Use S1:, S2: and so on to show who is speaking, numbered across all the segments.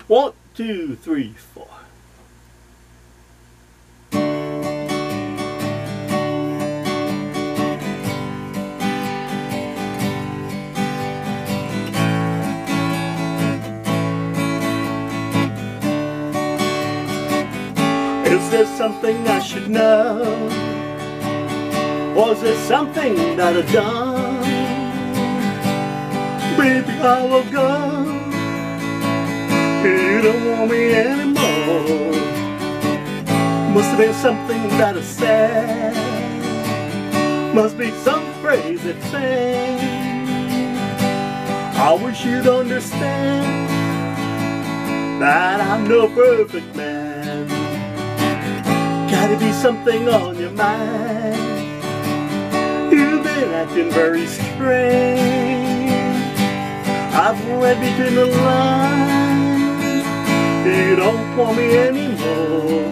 S1: 1, 2, 3, 4. Is there something I should know? Was there something that I've done? Baby, I will go. You don't want me anymore. Must have been something that I said. Must be some crazy thing. I wish you'd understand that I'm no perfect man. Gotta be something on your mind. You've been acting very strange. I've read between the lines. You don't want me anymore.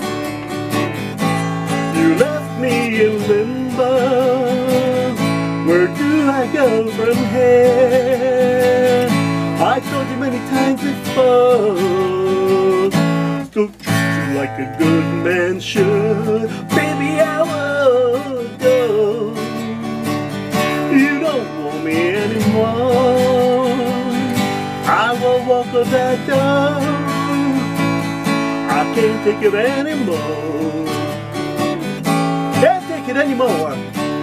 S1: You left me in limbo. Where do I go from here? I told you many times before, don't treat you like a good man should. Baby, I will go. You don't want me anymore. I will walk out that door. I can't take it anymore. Can't take it anymore.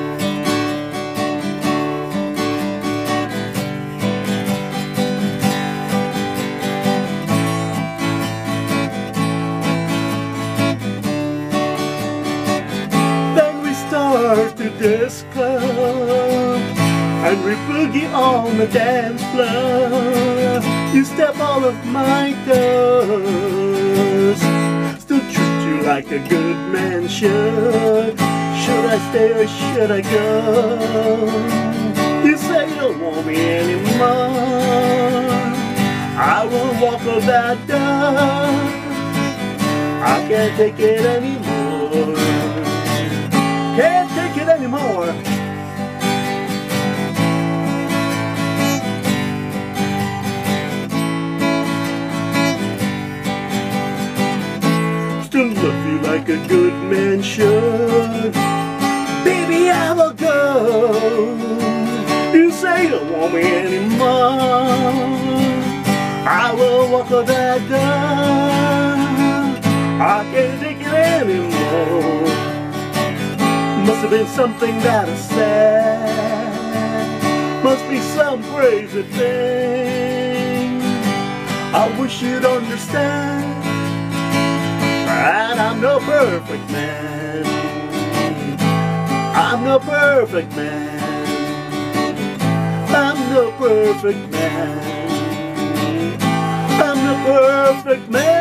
S1: Then we start to disco, and we boogie on the dance floor. You step all of my toes. Still treat you like a good man should. Should I stay or should I go? You say you don't want me anymore. I will walk out that door. I can't take it anymore. Can't take it anymore. Still love you like a good man should. Baby, I will go. You say you don't want me anymore. I will walk out that door. I can't take it anymore. Must have been something that I said. Must be some crazy thing. I wish you'd understand that I'm no perfect man. I'm no perfect man. I'm no perfect man. I'm no perfect man.